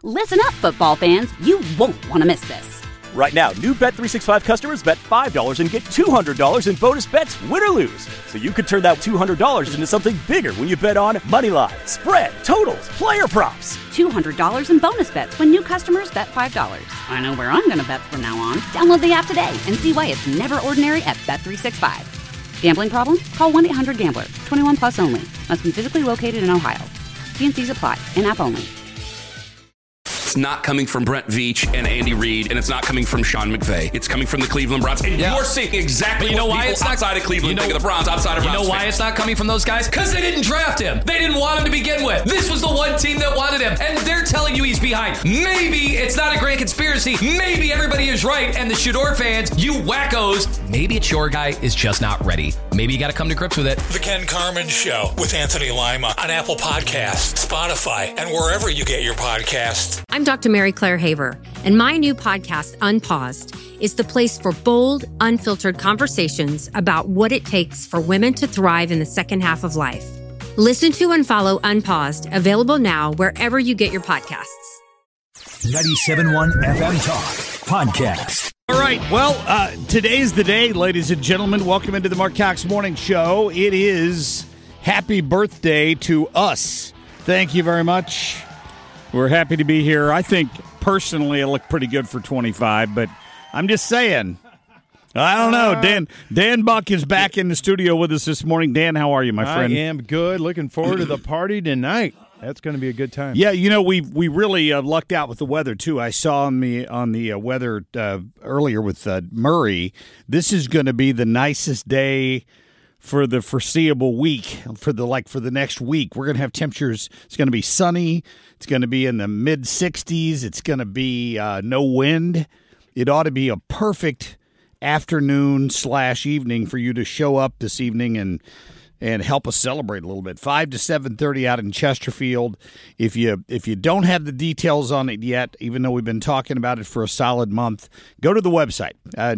Listen up, football fans. You won't want to miss this. Right now, new Bet365 customers bet $5 and get $200 in bonus bets, win or lose. So you could turn that $200 into something bigger when you bet on moneyline, spread, totals, player props. $200 in bonus bets when new customers bet $5. I know where I'm going to bet from now on. Download the app today and see why it's never ordinary at Bet365. Gambling problem? Call 1-800-GAMBLER. 21 plus only. Must be physically located in Ohio. T&Cs apply. In-app only. It's not coming from Brent Veach and Andy Reid, and it's not coming from Sean McVay. It's coming from the Cleveland Browns. And you're seeing exactly what people outside of Cleveland think of the Browns, outside of Browns. You know why it's not coming from those guys? Because they didn't draft him. They didn't want him to begin with. This was the one team that wanted him, and they're telling you he's behind. Maybe it's not a grand conspiracy. Maybe everybody is right, and the Shador fans, you wackos, maybe it's your guy is just not ready. Maybe you got to come to grips with it. The Ken Carman Show with Anthony Lima on Apple Podcasts, Spotify, and wherever you get your podcasts. I'm Dr. Mary Claire Haver, and my new podcast, Unpaused, is the place for bold, unfiltered conversations about what it takes for women to thrive in the second half of life. Listen to and follow Unpaused, available now wherever you get your podcasts. 97.1 FM Talk Podcast. All right, well, today's the day, ladies and gentlemen. Welcome into the Mark Cox Morning Show. It is happy birthday to us. Thank you very much. We're happy to be here. I think, personally, I look pretty good for 25, but I'm just saying. I don't know. Dan Buck is back in the studio with us this morning. Dan, how are you, my friend? I am good. Looking forward to the party tonight. That's going to be a good time. Yeah, you know, we really lucked out with the weather, too. I saw on the weather earlier with Murray. This is going to be the nicest day for the foreseeable week, for the next week. We're going to have temperatures. It's going to be sunny. It's going to be in the mid-60s. It's going to be no wind. It ought to be a perfect afternoon/evening for you to show up this evening and help us celebrate a little bit. 5 to 7:30 out in Chesterfield. If you don't have the details on it yet, even though we've been talking about it for a solid month, go to the website,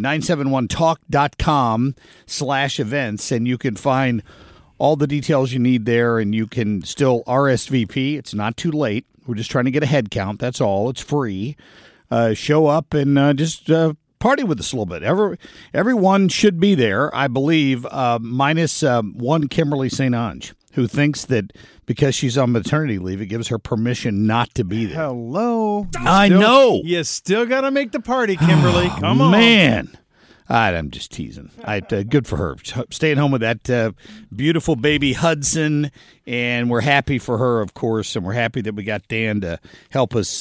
971talk.com/events, and you can find all the details you need there, and you can still RSVP. It's not too late. We're just trying to get a head count. That's all. It's free. Show up and just party with us a little bit. Everyone should be there, I believe, minus one Kimberly St. Ange, who thinks that because she's on maternity leave, it gives her permission not to be there. Hello. I know. You still got to make the party, Kimberly. Come on. Man. I'm just teasing. Good for her. Staying home with that beautiful baby Hudson, and we're happy for her, of course, and we're happy that we got Dan to help us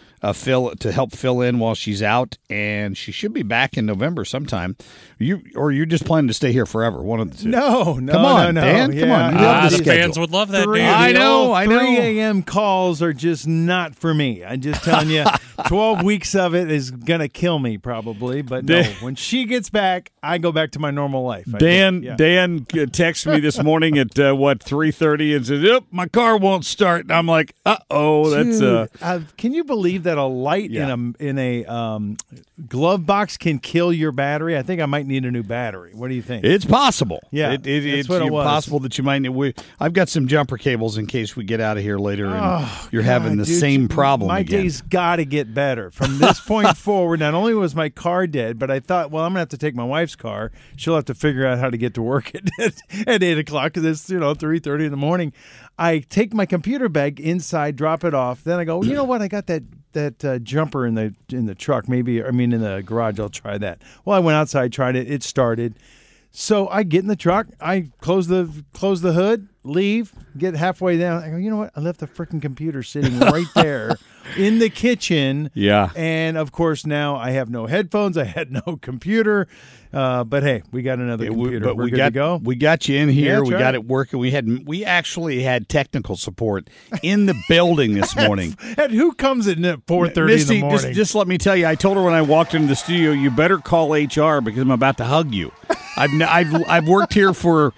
fill in while she's out, and she should be back in November sometime. You're just planning to stay here forever? One of the two. No. Come on, Dan. Yeah. Come on. The fans would love that, dude. I know. 3 a.m. calls are just not for me. I'm just telling you, 12 weeks of it is going to kill me probably. But no, when she gets back, I go back to my normal life. Dan texted me this morning at 3:30 and said, "Yep, my car won't start." And I'm like, "Uh-oh, that's can you believe that a light in a glove box can kill your battery? I think I might need a new battery. What do you think? It's possible. Yeah, it's possible that you might need. I've got some jumper cables in case we get out of here later and you're having the same problem My again. day's got to get better. From this point forward, not only was my car dead, but I thought, well, I'm going to have to take my wife's car. She'll have to figure out how to get to work at 8 o'clock because it's 3:30 in the morning. I take my computer bag inside, drop it off. Then I go, you know what? I got that jumper in the truck. In the garage. I'll try that. Well, I went outside, tried it. It started. So I get in the truck. I close the hood, leave, get halfway down. I go, you know what? I left the freaking computer sitting right there in the kitchen. Yeah. And, of course, now I have no headphones. I had no computer. But, hey, we got another computer. We're good to go. We got you in here. Yeah, we got it working. We actually had technical support in the building this morning. And who comes in at 4:30 in the morning? Just let me tell you, I told her when I walked into the studio, you better call HR because I'm about to hug you. I've worked here for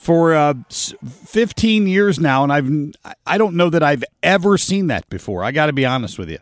15 years now, and I don't know that I've ever seen that before. I got to be honest with you.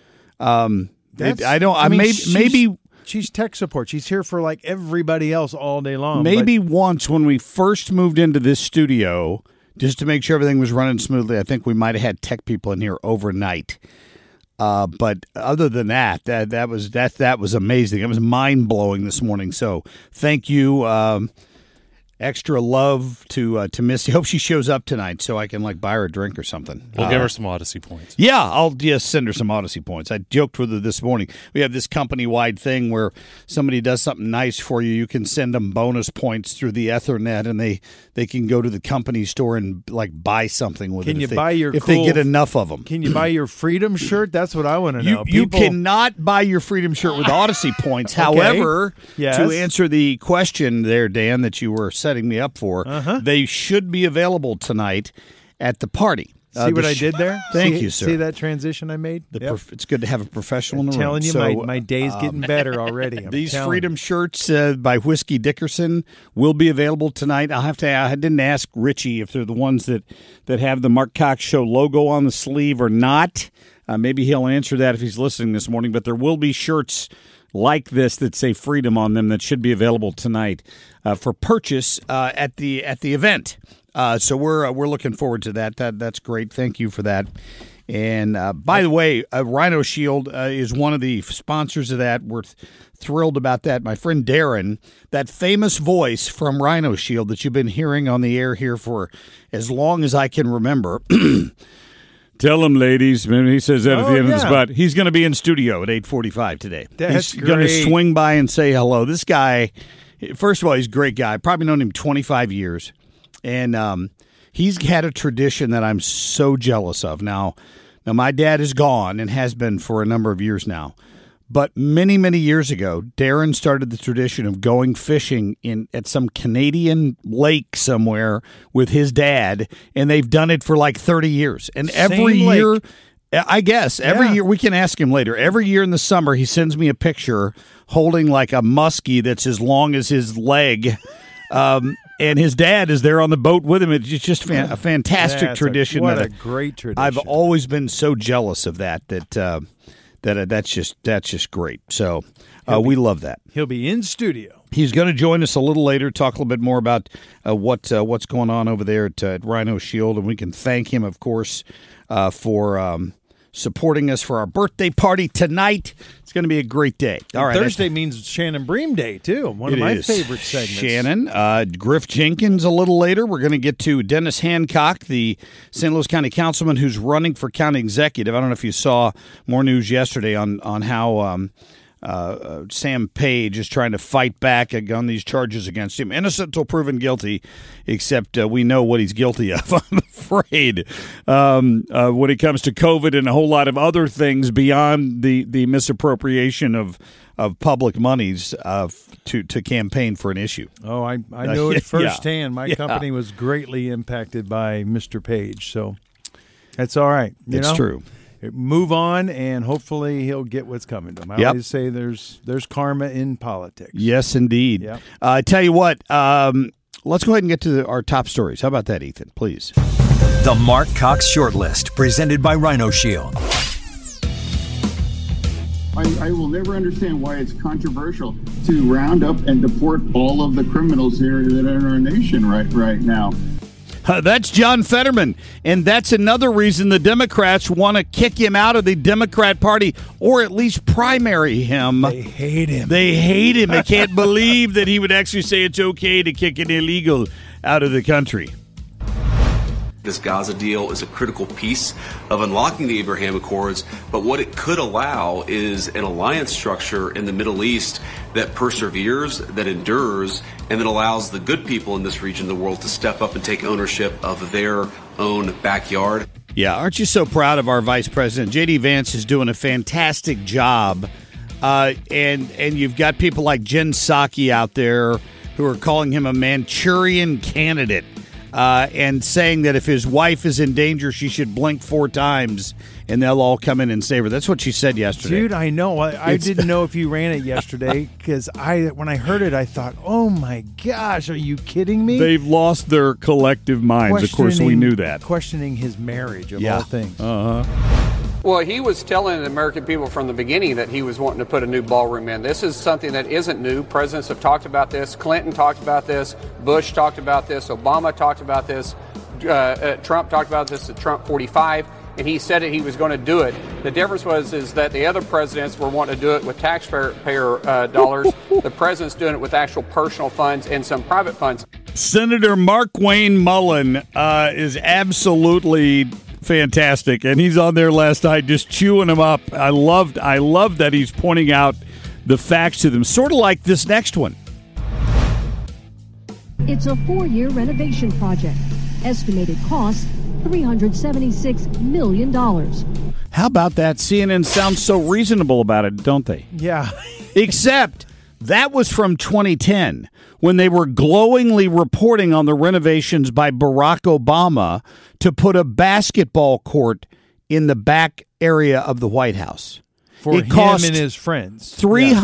She's tech support. She's here for like everybody else all day long. Maybe once when we first moved into this studio, just to make sure everything was running smoothly, I think we might have had tech people in here overnight. But other than that was amazing. It was mind-blowing this morning. So thank you. Extra love to Missy. Hope she shows up tonight so I can buy her a drink or something. We'll give her some Odyssey points. Yeah, I'll just send her some Odyssey points. I joked with her this morning. We have this company-wide thing where somebody does something nice for you. You can send them bonus points through the Ethernet, and they can go to the company store and buy something with it. If they get enough of them. Can you buy your Freedom shirt? That's what I want to know. You cannot buy your Freedom shirt with Odyssey points. Okay. However, to answer the question there, Dan, that you were setting me up for, they should be available tonight at the party. See what I did there? Thank you, sir. See that transition I made? It's good to have a professional in the room. I'm telling you, my day's getting better already. These Freedom shirts by Whiskey Dickerson will be available tonight. I didn't ask Richie if they're the ones that have the Mark Cox Show logo on the sleeve or not. Maybe he'll answer that if he's listening this morning. But there will be shirts like this that say Freedom on them that should be available tonight for purchase at the event. So we're looking forward to that. That's great. Thank you for that. And by the way, Rhino Shield is one of the sponsors of that. We're thrilled about that. My friend Darren, that famous voice from Rhino Shield that you've been hearing on the air here for as long as I can remember. Tell him, ladies. He says that at the end of the spot. He's going to be in studio at 8:45 today. That's He's going to swing by and say hello. This guy, first of all, he's a great guy. I've probably known him 25 years. And he's had a tradition that I'm so jealous of. Now, my dad is gone and has been for a number of years now. But many, many years ago, Darren started the tradition of going fishing at some Canadian lake somewhere with his dad, and they've done it for 30 years. And every year, I guess, every year, we can ask him later, every year in the summer, he sends me a picture holding a muskie that's as long as his leg. And his dad is there on the boat with him. It's just a fantastic tradition. What a great tradition. I've always been so jealous of that that's just great. So we love that. He'll be in studio. He's going to join us a little later, talk a little bit more about what's going on over there at Rhino Shield, and we can thank him, of course, for supporting us for our birthday party tonight. It's going to be a great day. All right, Thursday means Shannon Bream Day, too. One of my favorite segments. Shannon. Griff Jenkins a little later. We're going to get to Dennis Hancock, the St. Louis County Councilman who's running for county executive. I don't know if you saw more news yesterday on how Sam Page is trying to fight back on these charges against him. Innocent until proven guilty, except we know what he's guilty of, I'm afraid, when it comes to COVID and a whole lot of other things beyond the misappropriation of public monies to campaign for an issue. Oh, I know it firsthand. My company was greatly impacted by Mr. Page, so that's all right. It's true. Move on, and hopefully he'll get what's coming to him. I always say there's karma in politics. Yes, indeed. Yep. I tell you what, let's go ahead and get to our top stories. How about that, Ethan, please? The Mark Cox Shortlist, presented by Rhino Shield. I will never understand why it's controversial to round up and deport all of the criminals here that are in our nation right now. That's John Fetterman, and that's another reason the Democrats want to kick him out of the Democrat Party, or at least primary him. They hate him. They can't believe that he would actually say it's okay to kick an illegal out of the country. This Gaza deal is a critical piece of unlocking the Abraham Accords, but what it could allow is an alliance structure in the Middle East that perseveres, that endures, and that allows the good people in this region of the world to step up and take ownership of their own backyard. Yeah, aren't you so proud of our Vice President? J.D. Vance is doing a fantastic job, and you've got people like Jen Psaki out there who are calling him a Manchurian candidate. And saying that if his wife is in danger, she should blink 4 times, and they'll all come in and save her. That's what she said yesterday. Dude, I know. I didn't know if you ran it yesterday, because when I heard it, I thought, oh, my gosh, are you kidding me? They've lost their collective minds. Of course, we knew that. Questioning his marriage, of all things. Well, he was telling the American people from the beginning that he was wanting to put a new ballroom in. This is something that isn't new. Presidents have talked about this. Clinton talked about this. Bush talked about this. Obama talked about this. Trump talked about this at Trump 45. and he said he was going to do it. The difference is that the other presidents were wanting to do it with taxpayer dollars. The president's doing it with actual personal funds and some private funds. Senator Markwayne Mullin is absolutely fantastic, and he's on there last night just chewing them up. I love that he's pointing out the facts to them, sort of like this next one. It's a 4-year renovation project. Estimated cost, $376 million. How about that? CNN sounds so reasonable about it, don't they? Yeah. Except that was from 2010, when they were glowingly reporting on the renovations by Barack Obama to put a basketball court in the back area of the White House. For him and his friends.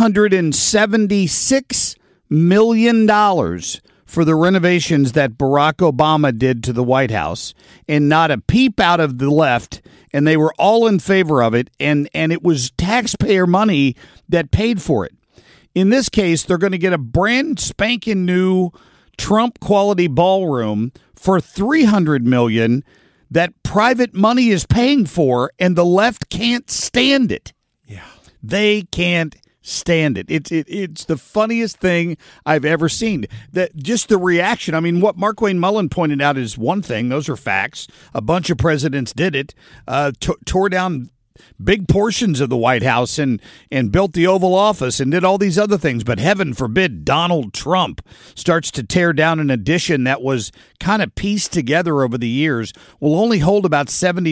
$376 million for the renovations that Barack Obama did to the White House, and not a peep out of the left, and they were all in favor of it, and it was taxpayer money that paid for it. In this case, they're going to get a brand spanking new Trump quality ballroom for $300 million that private money is paying for, and the left can't stand it. Yeah, they can't stand it. It's the funniest thing I've ever seen. That just the reaction. I mean, what Markwayne Mullin pointed out is one thing. Those are facts. A bunch of presidents did it. Tore down big portions of the White House and built the Oval Office and did all these other things. But heaven forbid Donald Trump starts to tear down an addition that was kind of pieced together over the years. Will only hold about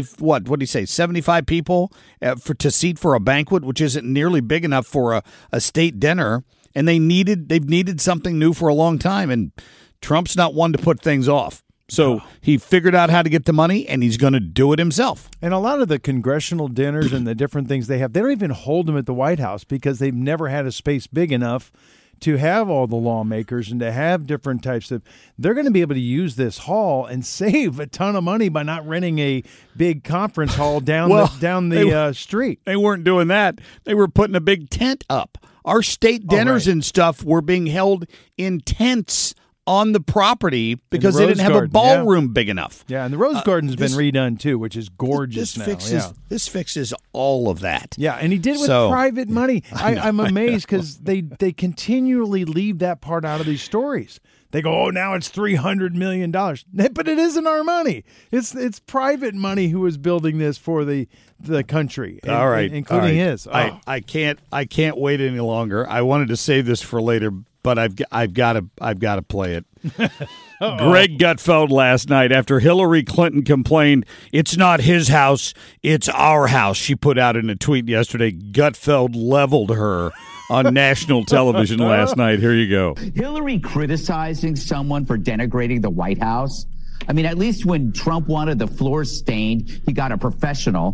75 people to seat for a banquet, which isn't nearly big enough for a state dinner. And they've needed something new for a long time. And Trump's not one to put things off. So he figured out how to get the money, and he's going to do it himself. And a lot of the congressional dinners and the different things they have, they don't even hold them at the White House because they've never had a space big enough to have all the lawmakers and to have different types of. They're going to be able to use this hall and save a ton of money by not renting a big conference hall down the street. They weren't doing that. They were putting a big tent up. Our state dinners and stuff were being held in tents on the property because they didn't have a ballroom big enough. Yeah, and the Rose Garden's been redone too, which is gorgeous This fixes all of that. Yeah, and he did it with private money. I'm amazed because they continually leave that part out of these stories. They go, oh, now it's $300 million. But it isn't our money. It's private money who is building this for the country, all right, including his. Oh. I can't wait any longer. I wanted to save this for later, but I've got to play it. Greg Gutfeld last night, after Hillary Clinton complained, it's not his house, it's our house. She put out in a tweet yesterday, Gutfeld leveled her on national television last night. Here you go. Hillary criticizing someone for denigrating the White House. I mean, at least when Trump wanted the floor stained, he got a professional.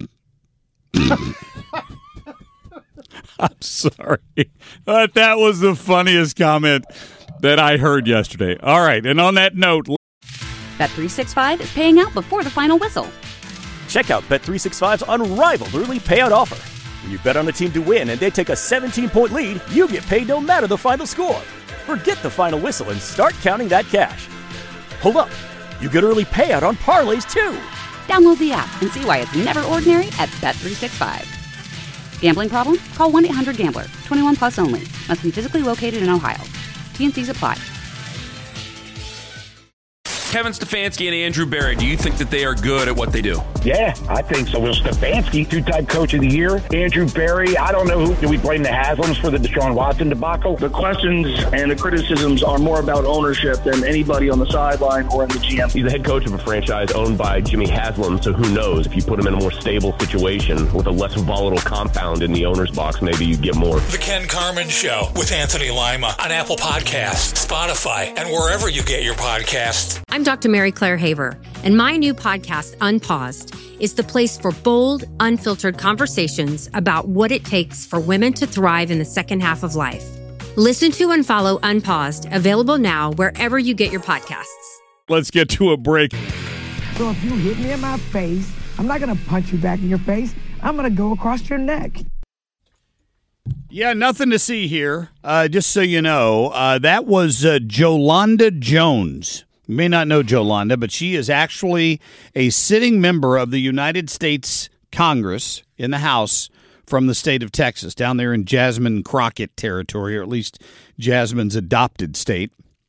I'm sorry, but that was the funniest comment that I heard yesterday. All right, and on that note, Bet365 is paying out before the final whistle. Check out Bet365's unrivaled early payout offer. When you bet on a team to win and they take a 17-point lead, you get paid no matter the final score. Forget the final whistle and start counting that cash. Hold up, you get early payout on parlays too. Download the app and see why it's never ordinary at Bet365. Gambling problem? Call 1-800-GAMBLER. 21 plus only. Must be physically located in Ohio. T&Cs apply. Kevin Stefanski and Andrew Berry, do you think that they are good at what they do? Yeah, I think so. Will Stefanski, two-time coach of the year. Andrew Berry, I don't know do we blame the Haslams for the Deshaun Watson debacle? The questions and the criticisms are more about ownership than anybody on the sideline or in the GM. He's the head coach of a franchise owned by Jimmy Haslam, so who knows? If you put him in a more stable situation with a less volatile compound in the owner's box, maybe you get more. The Ken Carman Show with Anthony Lima on Apple Podcasts, Spotify, and wherever you get your podcasts. I'm Dr. Mary Claire Haver, and my new podcast, Unpaused, is the place for bold, unfiltered conversations about what it takes for women to thrive in the second half of life. Listen to and follow Unpaused, available now wherever you get your podcasts. Let's get to a break. So if you hit me in my face, I'm not going to punch you back in your face. I'm going to go across your neck. Yeah, nothing to see here. Just so you know, that was Jolanda Jones. You may not know Jolanda, but she is actually a sitting member of the United States Congress in the House from the state of Texas, down there in Jasmine Crockett territory, or at least Jasmine's adopted state.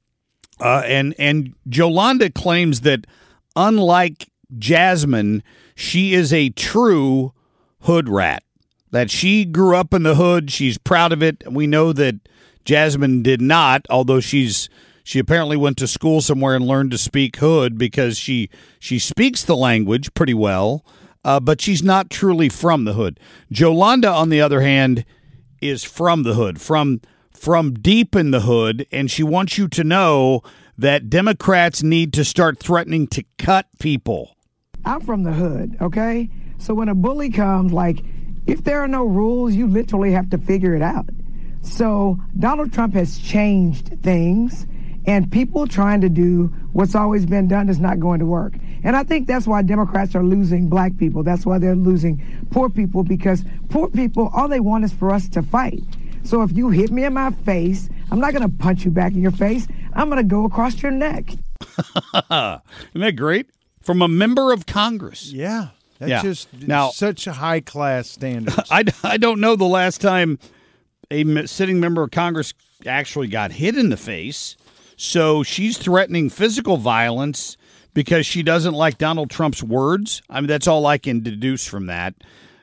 And Jolanda claims that, unlike Jasmine, she is a true hood rat, that she grew up in the hood. She's proud of it. We know that Jasmine did not, although she apparently went to school somewhere and learned to speak hood because she speaks the language pretty well, but she's not truly from the hood. Jolanda, on the other hand, is from the hood, from deep in the hood, and she wants you to know that Democrats need to start threatening to cut people. I'm from the hood, okay? So when a bully comes, like, if there are no rules, you literally have to figure it out. So Donald Trump has changed things, and people trying to do what's always been done is not going to work. And I think that's why Democrats are losing black people. That's why they're losing poor people, because poor people, all they want is for us to fight. So if you hit me in my face, I'm not going to punch you back in your face. I'm going to go across your neck. Isn't that great? From a member of Congress. Yeah. That's just now, such a high-class standard. I don't know the last time a sitting member of Congress actually got hit in the face. So she's threatening physical violence because she doesn't like Donald Trump's words. I mean, that's all I can deduce from that.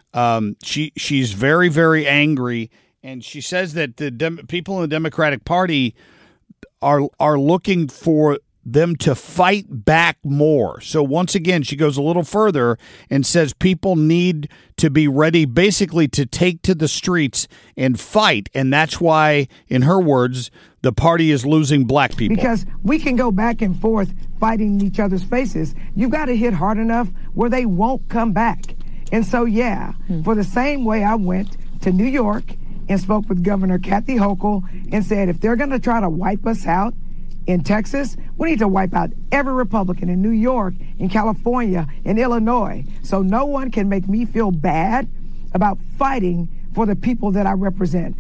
She's very, very angry, and she says that the people in the Democratic Party are looking for them to fight back more. So once again, she goes a little further and says people need to be ready basically to take to the streets and fight. And that's why, in her words, the party is losing black people. Because we can go back and forth fighting in each other's faces. You've got to hit hard enough where they won't come back. And so, for the same way I went to New York and spoke with Governor Kathy Hochul and said, if they're going to try to wipe us out in Texas, we need to wipe out every Republican in New York, in California, in Illinois. So no one can make me feel bad about fighting for the people that I represent.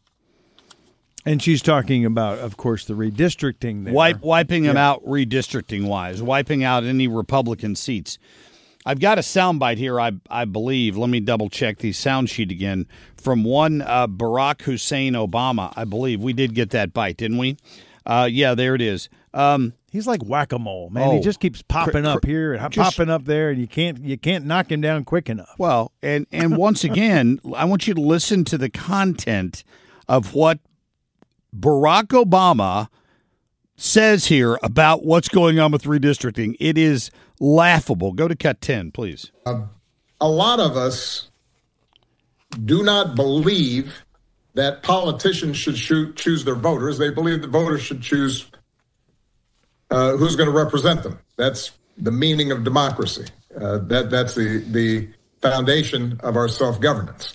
And she's talking about, of course, the redistricting there. Wiping them out redistricting-wise, wiping out any Republican seats. I've got a soundbite here, I believe. Let me double-check the sound sheet again. From one Barack Hussein Obama, I believe. We did get that bite, didn't we? Yeah, there it is. He's like whack-a-mole, man. He just keeps popping up here and popping up there, and you can't knock him down quick enough. Well, and once again, I want you to listen to the content of what Barack Obama says here about what's going on with redistricting. It is laughable. Go to cut 10, please. A lot of us do not believe that politicians should choose their voters. They believe the voters should choose who's going to represent them. That's the meaning of democracy. That's the foundation of our self-governance.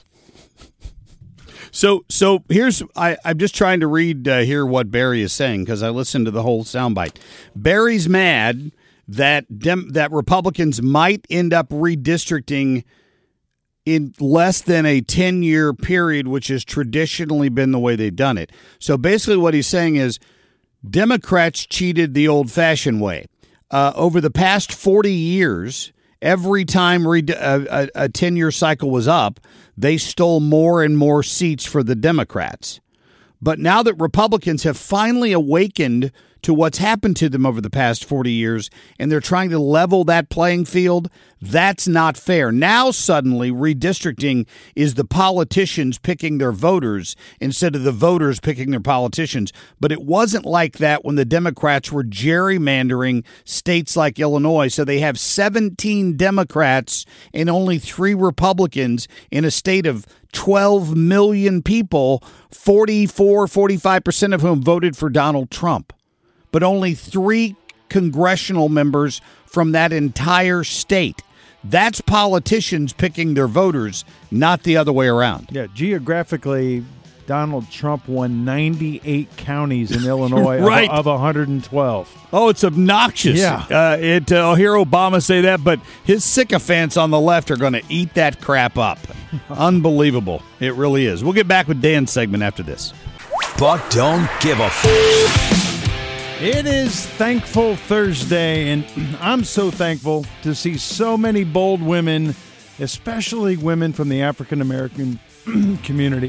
So here's I'm just trying to read here what Barry is saying because I listened to the whole soundbite. Barry's mad that Republicans might end up redistricting in less than a 10-year period, which has traditionally been the way they've done it. So basically what he's saying is Democrats cheated the old-fashioned way. Over the past 40 years, every time a 10-year cycle was up, they stole more and more seats for the Democrats. But now that Republicans have finally awakened to what's happened to them over the past 40 years, and they're trying to level that playing field, that's not fair. Now suddenly redistricting is the politicians picking their voters instead of the voters picking their politicians. But it wasn't like that when the Democrats were gerrymandering states like Illinois. So they have 17 Democrats and only 3 Republicans in a state of 12 million people, 45% of whom voted for Donald Trump. But only 3 congressional members from that entire state. That's politicians picking their voters, not the other way around. Yeah, geographically, Donald Trump won 98 counties in Illinois right. of 112. Oh, it's obnoxious. Yeah. I'll hear Obama say that, but his sycophants on the left are going to eat that crap up. Unbelievable. It really is. We'll get back with Dan's segment after this. Buck don't give a It is Thankful Thursday, and I'm so thankful to see so many bold women, especially women from the African American community,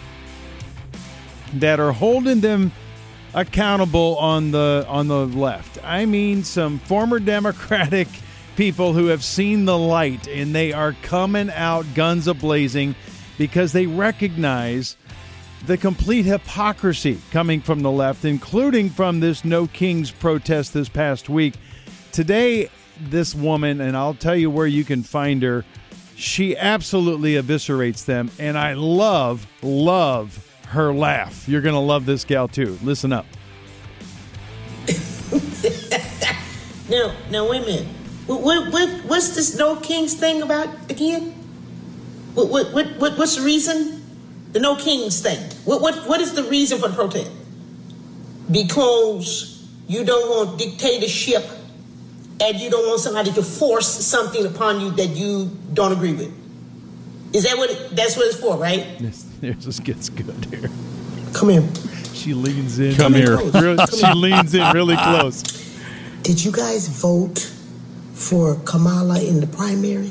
that are holding them accountable on the left. I mean, some former Democratic people who have seen the light, and they are coming out guns a-blazing because they recognize the complete hypocrisy coming from the left, including from this No Kings protest this past week. Today, this woman, and I'll tell you where you can find her, she absolutely eviscerates them, and I love her laugh. You're going to love this gal, too. Listen up. Now, wait a minute. What's this No Kings thing about again? What's the reason? The No Kings thing. What is the reason for the protest? Because you don't want dictatorship and you don't want somebody to force something upon you that you don't agree with. Is that that's what it's for, right? This gets good here. Come here. She leans in. Come here. She leans in really close. Did you guys vote for Kamala in the primary?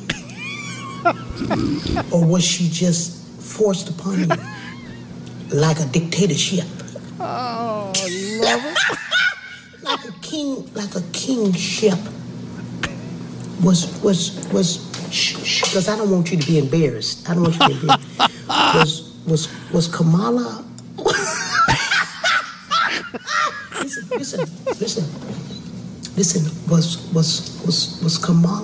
Or was she just forced upon you like a dictatorship? Oh, I love it. like a kingship was because I don't want you to be embarrassed. I don't want you to be embarrassed. Was Kamala? Listen. Was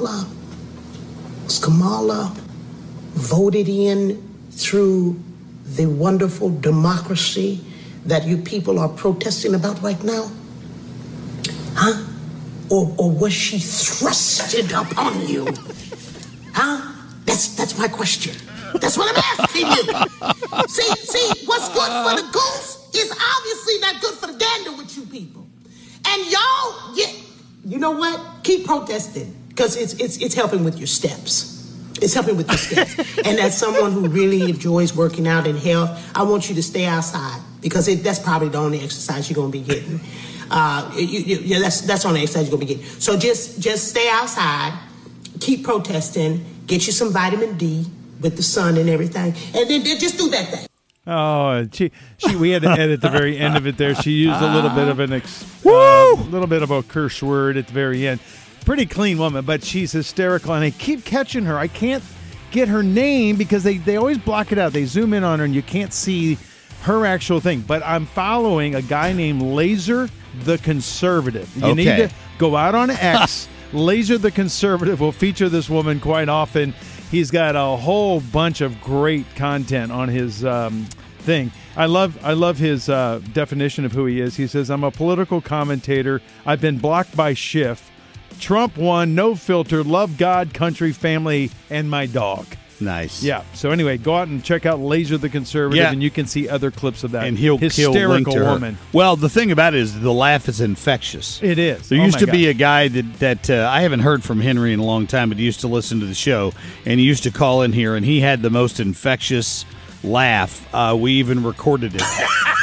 Kamala voted in through the wonderful democracy that you people are protesting about right now? Huh? Or was she thrusted upon you? Huh? That's my question. That's what I'm asking you. See, what's good for the goose is obviously not good for the gander with you people. And y'all, you know what? Keep protesting, because it's helping with your steps. It's helping with your steps. And as someone who really enjoys working out in health, I want you to stay outside, because that's probably the only exercise you're going to be getting. That's the only exercise you're going to be getting. So just stay outside, keep protesting, get you some vitamin D with the sun and everything, and then just do that thing. Oh, we had to edit the very end of it there. She used a little bit of little bit of a curse word at the very end. Pretty clean woman, but she's hysterical, and I keep catching her. I can't get her name because they always block it out. They zoom in on her, and you can't see her actual thing. But I'm following a guy named Laser the Conservative. You need to go out on X. Laser the Conservative will feature this woman quite often. He's got a whole bunch of great content on his thing. I love his definition of who he is. He says, "I'm a political commentator. I've been blocked by Schiff. Trump won, no filter, love God, country, family, and my dog." Nice. Yeah. So anyway, go out and check out Laser the Conservative, and you can see other clips of that. And he'll link to her. Woman. Well, the thing about it is the laugh is infectious. It is. There used to be a guy that I haven't heard from Henry in a long time, but he used to listen to the show, and he used to call in here, and he had the most infectious laugh. We even recorded it.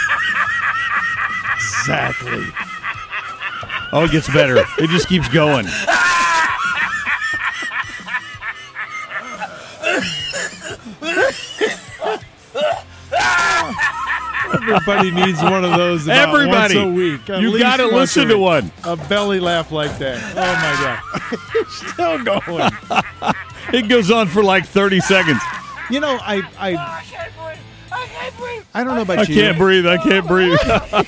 Exactly. Oh, it gets better. It just keeps going. Everybody needs one of those about once a week. You got to listen to one. A belly laugh like that. Oh, my God. Still going. It goes on for like 30 seconds. You know, I can't breathe. I don't know about you. I can't breathe.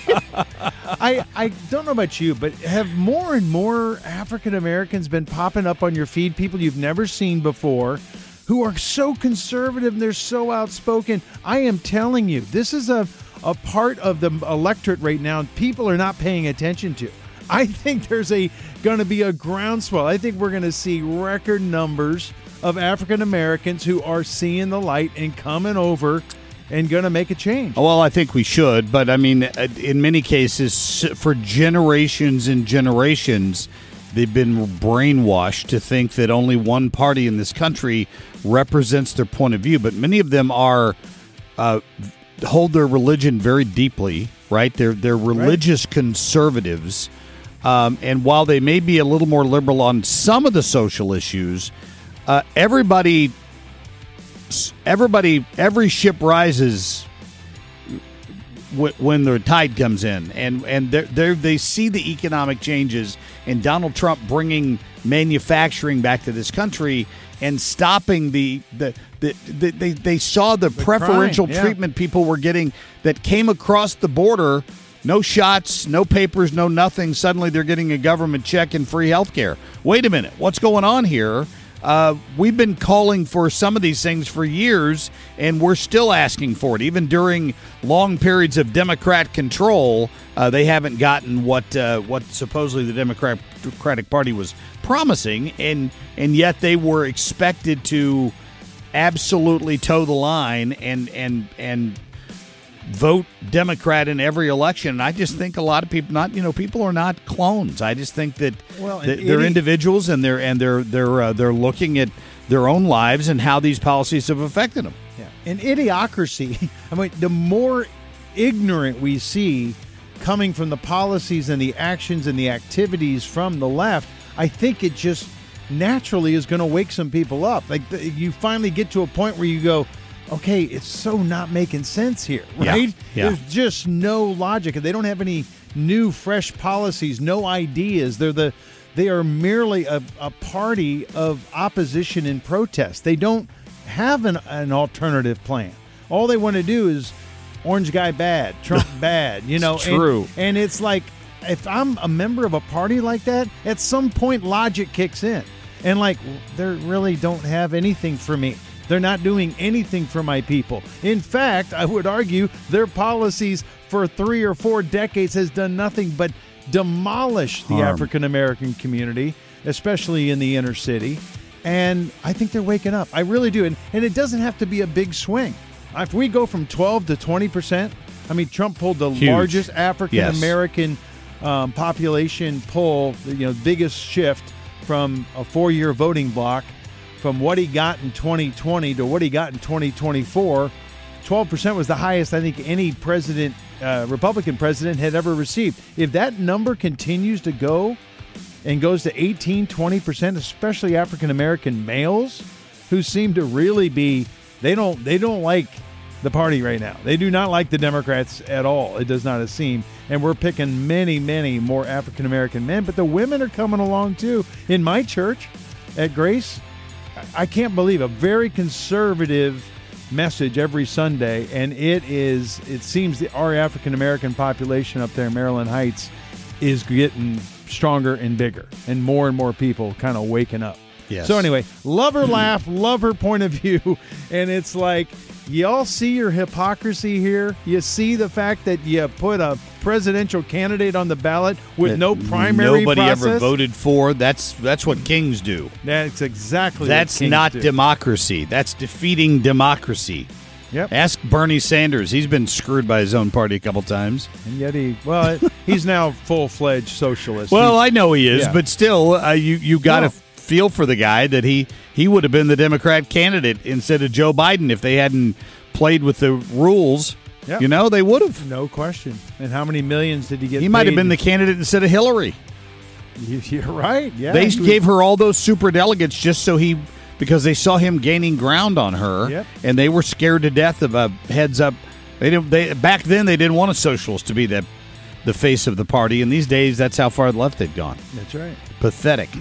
I don't know about you, but have more and more African Americans been popping up on your feed, people you've never seen before, who are so conservative and they're so outspoken? I am telling you, this is a part of the electorate right now people are not paying attention to. I think there's going to be a groundswell. I think we're going to see record numbers of African Americans who are seeing the light and coming over and going to make a change. Well, I think we should, but I mean, in many cases, for generations and generations, they've been brainwashed to think that only one party in this country represents their point of view. But many of them are hold their religion very deeply, right? They're religious conservatives. And while they may be a little more liberal on some of the social issues, every ship rises when the tide comes in, and they see the economic changes, and Donald Trump bringing manufacturing back to this country and stopping they saw the preferential crime, treatment people were getting that came across the border. No shots, no papers, no nothing. Suddenly they're getting a government check and free health care. Wait a minute. What's going on here? We've been calling for some of these things for years, and we're still asking for it. Even during long periods of Democrat control, they haven't gotten what supposedly the Democratic Party was promising, and yet they were expected to absolutely toe the line and vote Democrat in every election. And I just think a lot of people people are not clones. I just think that they're individuals, and they're looking at their own lives and how these policies have affected them. Yeah. And idiocracy, I mean, the more ignorant we see coming from the policies and the actions and the activities from the left, I think it just naturally is going to wake some people up. Like you finally get to a point where you go, okay, it's so not making sense here, right? Yeah. There's just no logic. They don't have any new, fresh policies, no ideas. They are merely a party of opposition and protest. They don't have an alternative plan. All they want to do is orange guy bad, Trump bad, It's true. And it's like, if I'm a member of a party like that, at some point logic kicks in. And like, they really don't have anything for me. They're not doing anything for my people. In fact, I would argue their policies for 3 or 4 decades has done nothing but demolish the African-American community, especially in the inner city. And I think they're waking up. I really do. And it doesn't have to be a big swing. If we go from 12 to 20%, I mean, Trump pulled the largest African-American population poll, biggest shift from a 4-year voting block. From what he got in 2020 to what he got in 2024, 12% was the highest I think any president, Republican president, had ever received. If that number continues to go and goes to 18, 20%, especially African-American males who seem to really be, they don't like the party right now. They do not like the Democrats at all. It does not seem. And we're picking many, many more African-American men, but the women are coming along too. In my church at Grace, I can't believe a very conservative message every Sunday, and it seems that our African-American population up there in Maryland Heights is getting stronger and bigger, and more people kind of waking up. Yes. So anyway, love her laugh, love her point of view, and it's like, y'all see your hypocrisy here? You see the fact that you put a presidential candidate on the ballot with no primary nobody process? ever voted for. That's what kings do. That's exactly That's what kings not do. democracy. That's defeating democracy. Yep. Ask Bernie Sanders. He's been screwed by his own party a couple times. And yet he's now full-fledged socialist. Well, I know he is, yeah. but still, you got to feel for the guy that he would have been the Democrat candidate instead of Joe Biden if they hadn't played with the rules. Yep. They would have. No question. And how many millions did he get? He might have been the candidate instead of Hillary. You're right. Yeah. They gave her all those super delegates just so because they saw him gaining ground on her, Yep. and they were scared to death of a heads up. Back then they didn't want a socialist to be the face of the party, and these days that's how far left they've gone. That's right. Pathetic.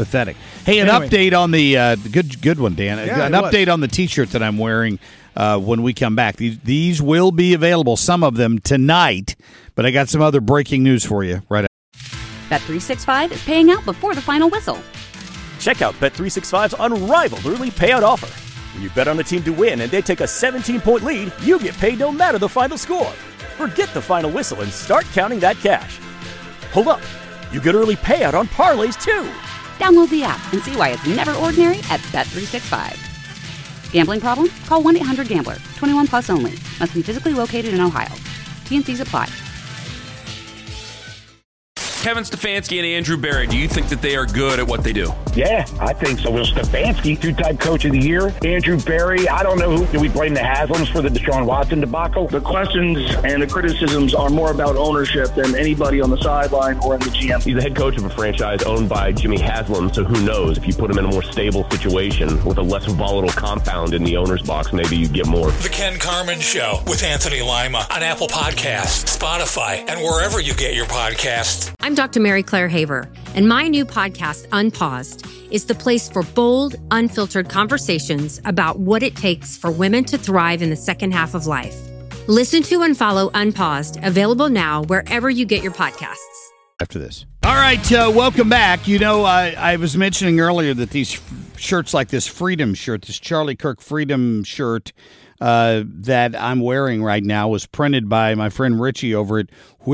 Hey, an update on the good one, Dan. Yeah, an update on the T-shirt that I'm wearing when we come back. These will be available, some of them tonight, but I got some other breaking news for you right after. Bet365 is paying out before the final whistle. Check out Bet365's unrivaled early payout offer. When you bet on a team to win and they take a 17-point lead, you get paid no matter the final score. Forget the final whistle and start counting that cash. Hold up. You get early payout on parlays, too. Download the app and see why it's never ordinary at Bet365. Gambling problem? Call 1-800-GAMBLER. 21 plus only. Must be physically located in Ohio. T&Cs apply. Kevin Stefanski and Andrew Berry, do you think that they are good at what they do? Yeah, I think so. Will Stefanski, two-time coach of the year. Andrew Berry, I don't know who. Do we blame the Haslams for the Deshaun Watson debacle? The questions and the criticisms are more about ownership than anybody on the sideline or in the GM. He's the head coach of a franchise owned by Jimmy Haslam, so who knows? If you put him in a more stable situation with a less volatile compound in the owner's box, maybe you get more. The Ken Carman Show with Anthony Lima on Apple Podcasts, Spotify, and wherever you get your podcasts. I'm Dr. Mary Claire Haver, and my new podcast, Unpaused, is the place for bold, unfiltered conversations about what it takes for women to thrive in the second half of life. Listen to and follow Unpaused, available now wherever you get your podcasts. After this. All right, welcome back. You know, I was mentioning earlier that these shirts like this Freedom shirt, this Charlie Kirk Freedom shirt that I'm wearing right now was printed by my friend Richie over at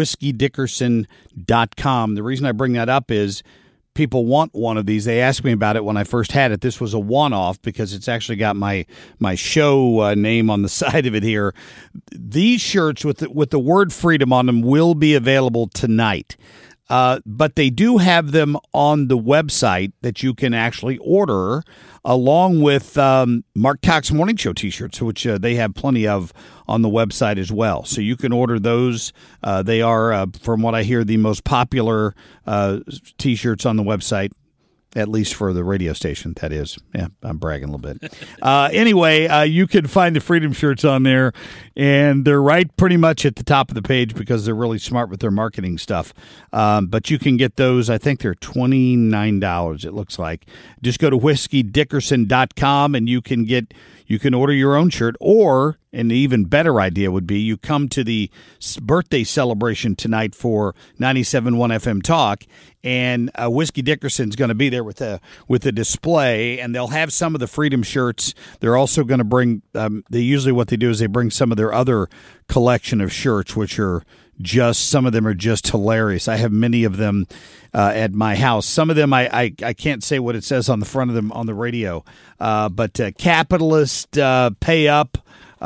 whiskeydickerson.com. The reason I bring that up is people want one of these. They asked me about it when I first had it. This was a one-off because it's actually got my show name on the side of it here. These shirts with the word freedom on them will be available tonight. But they do have them on the website that you can actually order, along with Mark Cox Morning Show T-shirts, which they have plenty of on the website as well. So you can order those. They are, from what I hear, the most popular T-shirts on the website. At least for the radio station, that is. Yeah, I'm bragging a little bit. Anyway, you can find the Freedom shirts on there, and they're right pretty much at the top of the page because they're really smart with their marketing stuff. But you can get those. I think they're $29, it looks like. Just go to whiskeydickerson.com, and you can order your own shirt, or an even better idea would be you come to the birthday celebration tonight for 97.1 FM Talk, and Whiskey Dickerson's going to be there with a display, and they'll have some of the Freedom shirts. They're also going to bring what they do is they bring some of their other collection of shirts, which are some of them are just hilarious. I have many of them at my house. Some of them I can't say what it says on the front of them on the radio, but capitalist, pay up,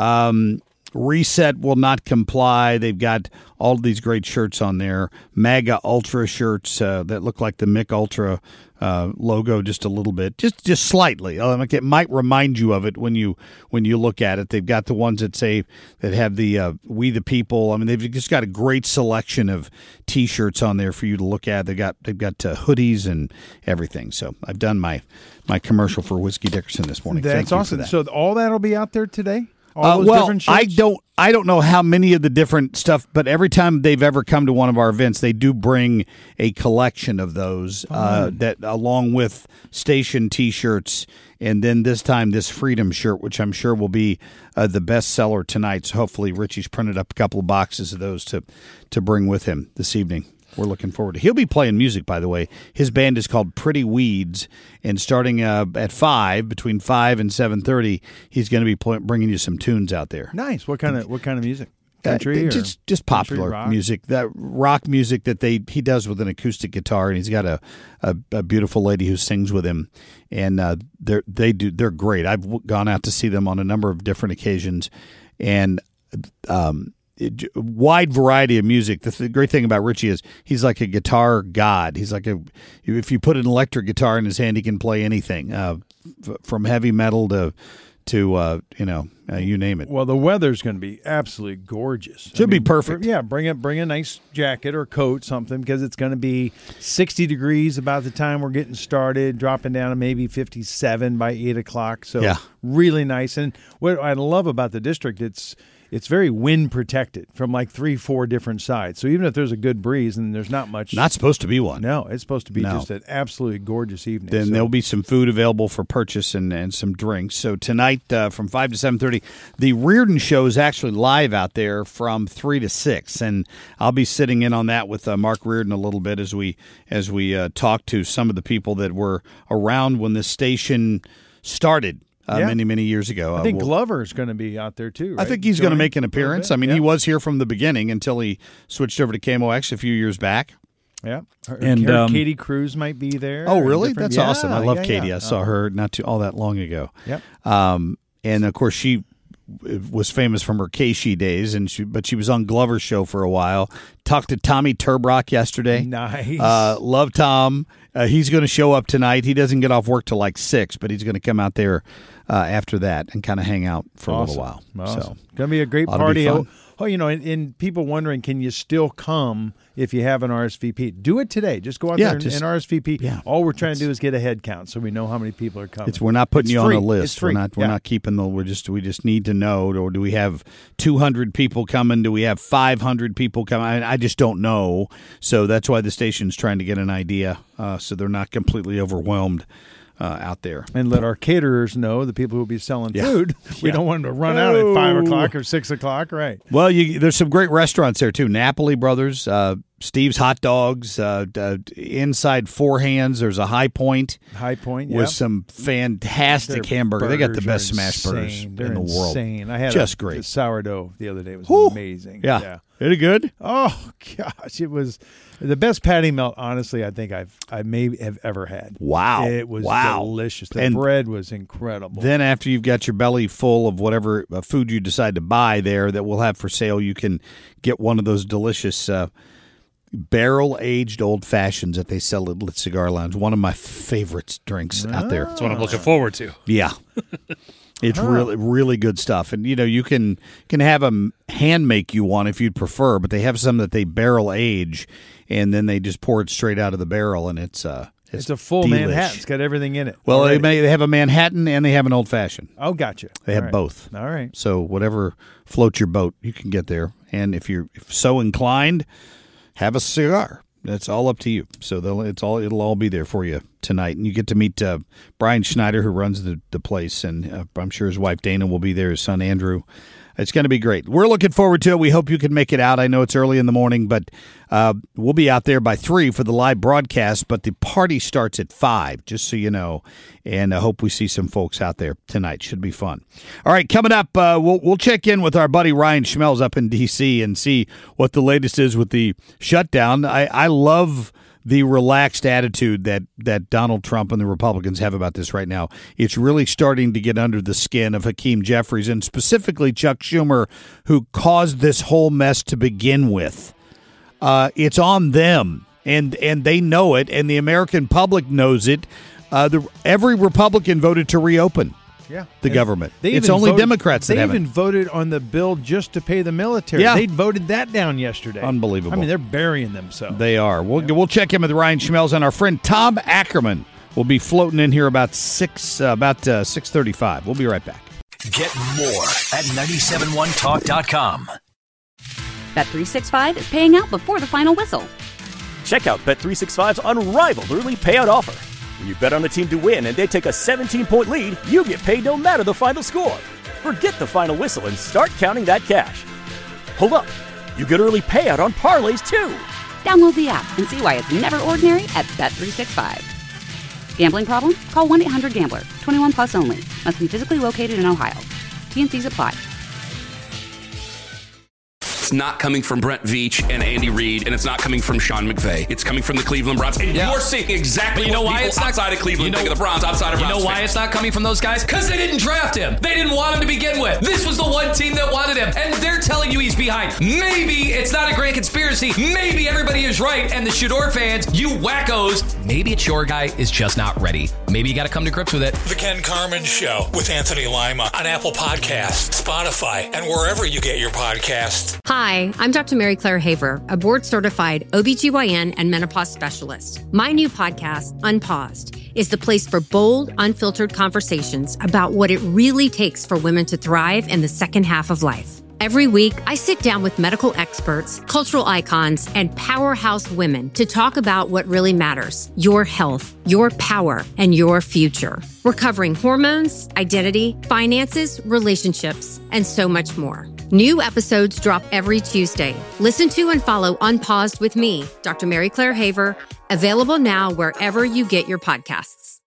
reset will not comply. They've got all these great shirts on there. MAGA Ultra shirts that look like the Mick Ultra logo just a little bit, just slightly. It might remind you of it when you look at it. They've got the ones that have the We the People. I mean, they've just got a great selection of T-shirts on there for you to look at. They've got hoodies and everything. So I've done my commercial for Whiskey Dickerson this morning. That's awesome. So all that'll be out there today. Different shirts? I don't know how many of the different stuff, but every time they've ever come to one of our events, they do bring a collection of those that, along with station T-shirts, and then this time this Freedom shirt, which I'm sure will be the best seller tonight. So hopefully Richie's printed up a couple of boxes of those to bring with him this evening. We're looking forward to. He'll be playing music, by the way. His band is called Pretty Weeds, and starting at 5, between 5 and 7:30, he's going to be bringing you some tunes out there. Nice. What kind of music? Country just popular rock? Music, that rock music that he does with an acoustic guitar, and he's got a beautiful lady who sings with him, and they're great. I've gone out to see them on a number of different occasions, and wide variety of music. The great thing about Richie is he's like a guitar god. He's like if you put an electric guitar in his hand, he can play anything, from heavy metal to you name it. Well, the weather's going to be absolutely gorgeous. Should be perfect. Bring a nice jacket or coat, something, because it's going to be 60 degrees about the time we're getting started, dropping down to maybe 57 by 8 o'clock. So really nice. And what I love about the district, it's very wind protected from like 3-4 different sides. So even if there's a good breeze and there's not much. Not supposed to be one. No, it's supposed to be just an absolutely gorgeous evening. Then there'll be some food available for purchase and some drinks. So tonight from 5 to 7:30, the Reardon Show is actually live out there from 3 to 6. And I'll be sitting in on that with Mark Reardon a little bit as we talk to some of the people that were around when this station started. Many years ago. I think Glover's going to be out there too, right? I think he's going to make an appearance. I mean, he was here from the beginning until he switched over to KMO actually a few years back. Yeah. And Katie Cruz might be there. Oh, really? That's awesome. I love Katie. I saw her not all that long ago. Yep. And, of course, she was famous from her Keishi days, but she was on Glover's show for a while. Talked to Tommy Turbrock yesterday. Nice. Love Tom. He's going to show up tonight. He doesn't get off work till like 6, but he's going to come out there after that and kind of hang out for a little while. Awesome. So going to be a great ought to be party. fun. Oh, and people wondering, can you still come if you have an RSVP? Do it today. Just go out there and RSVP. Yeah, all we're trying to do is get a head count so we know how many people are coming. We're not putting you free. on a list. It's free. We're not keeping the. We just need to know. Or do we have 200 people coming? Do we have 500 people coming? I just don't know. So that's why the station's trying to get an idea, so they're not completely overwhelmed out there. And let our caterers know, the people who will be selling food. We don't want them to run out at 5 o'clock or 6 o'clock, right? Well, there's some great restaurants there, too. Napoli Brothers, Steve's Hot Dogs, inside Four Hands, there's a High Point. With some fantastic hamburgers. They got the best smash burgers in the world. I had just great. The sourdough the other day. It was amazing. Yeah. Is it good? Oh, gosh. It was the best patty melt, honestly, I think I may have ever had. Wow. It was delicious. The bread was incredible. Then after you've got your belly full of whatever food you decide to buy there that we'll have for sale, you can get one of those delicious barrel-aged old fashions that they sell at Lit Cigar Lounge. One of my favorite drinks out there. That's what I'm looking forward to. Yeah. It's really, really good stuff. And, you can have them hand make you one if you'd prefer, but they have some that they barrel age, and then they just pour it straight out of the barrel, and it's a full Manhattan. It's got everything in it. Well, they have a Manhattan and they have an old-fashioned. Oh, gotcha. They have both. All right. So whatever floats your boat, you can get there. And if you're so inclined, have a cigar. That's all up to you. So it'll all be there for you tonight. And you get to meet Brian Schneider, who runs the place, and I'm sure his wife Dana will be there, his son Andrew. It's going to be great. We're looking forward to it. We hope you can make it out. I know it's early in the morning, but we'll be out there by 3 for the live broadcast, but the party starts at 5, just so you know, and I hope we see some folks out there tonight. Should be fun. All right, coming up, we'll check in with our buddy Ryan Schmelz up in D.C. and see what the latest is with the shutdown. I love the relaxed attitude that Donald Trump and the Republicans have about this right now. It's really starting to get under the skin of Hakeem Jeffries and specifically Chuck Schumer, who caused this whole mess to begin with. It's on them, and they know it, and the American public knows it. Every Republican voted to reopen the government. It's only Democrats that haven't. They even voted on the bill just to pay the military. Yeah. They voted that down yesterday. Unbelievable. I mean, they're burying themselves. They are. We'll check in with Ryan Schmelz, and our friend Tom Ackerman will be floating in here about 6:35. We'll be right back. Get more at 971talk.com. Bet365 is paying out before the final whistle. Check out Bet365's unrivaled early payout offer. When you bet on a team to win and they take a 17-point lead, you get paid no matter the final score. Forget the final whistle and start counting that cash. Hold up. You get early payout on parlays, too. Download the app and see why it's never ordinary at Bet365. Gambling problem? Call 1-800-GAMBLER. 21 plus only. Must be physically located in Ohio. T&Cs apply. It's not coming from Brent Veach and Andy Reid, and it's not coming from Sean McVay. It's coming from the Cleveland Browns. And you're seeing exactly what people outside of Cleveland think of the Browns, outside of Browns. You know why it's not coming from those guys? Because they didn't draft him. They didn't want him to begin with. This was the one team that wanted him, and they're telling you he's behind. Maybe it's not a grand conspiracy. Maybe everybody is right, and the Shador fans, you wackos, maybe it's your guy is just not ready. Maybe you got to come to grips with it. The Ken Carman Show with Anthony Lima on Apple Podcasts, Spotify, and wherever you get your podcasts. Hi, I'm Dr. Mary Claire Haver, a board-certified OBGYN and menopause specialist. My new podcast, Unpaused, is the place for bold, unfiltered conversations about what it really takes for women to thrive in the second half of life. Every week, I sit down with medical experts, cultural icons, and powerhouse women to talk about what really matters: your health, your power, and your future. We're covering hormones, identity, finances, relationships, and so much more. New episodes drop every Tuesday. Listen to and follow Unpaused with me, Dr. Mary Claire Haver, available now wherever you get your podcasts.